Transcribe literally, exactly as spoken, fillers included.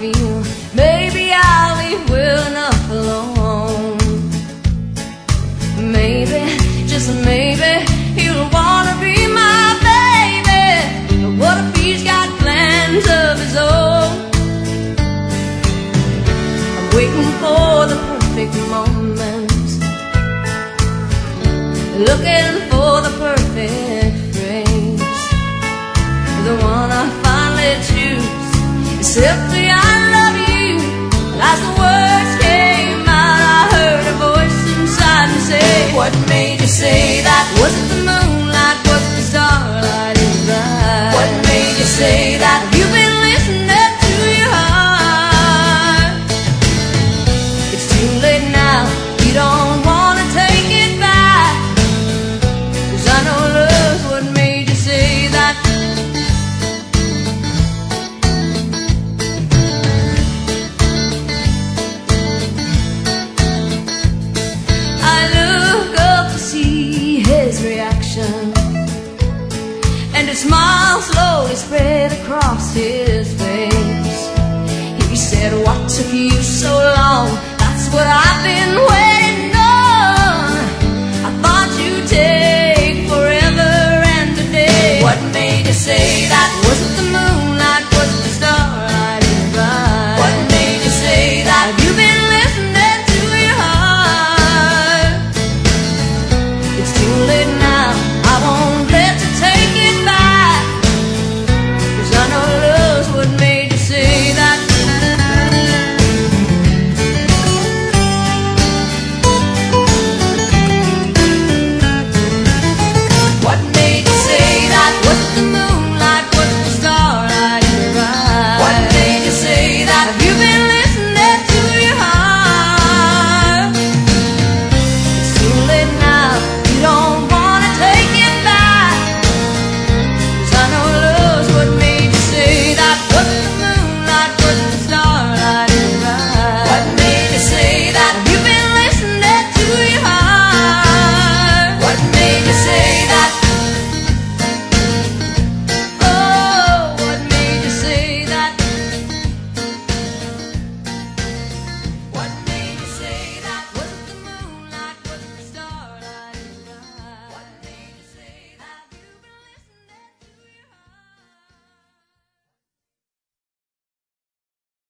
feel. Maybe I'll leave well enough alone. Maybe, just maybe, he'll wanna be my baby. But what if he's got plans of his own? I'm waiting for the perfect moment, looking for the perfect phrase, the one I finally choose. Simply I love you. And as the words came out, I heard a voice inside me say, what made you say that? Was it the moonlight? Was it the starlight in your eyes? What made you say that? Have you been listening to your heart? It's too late now. You don't wanna take it back, 'cause I know love's what made you say that. And a smile slowly spread across his face. He said, what took you so long? That's what I've been waiting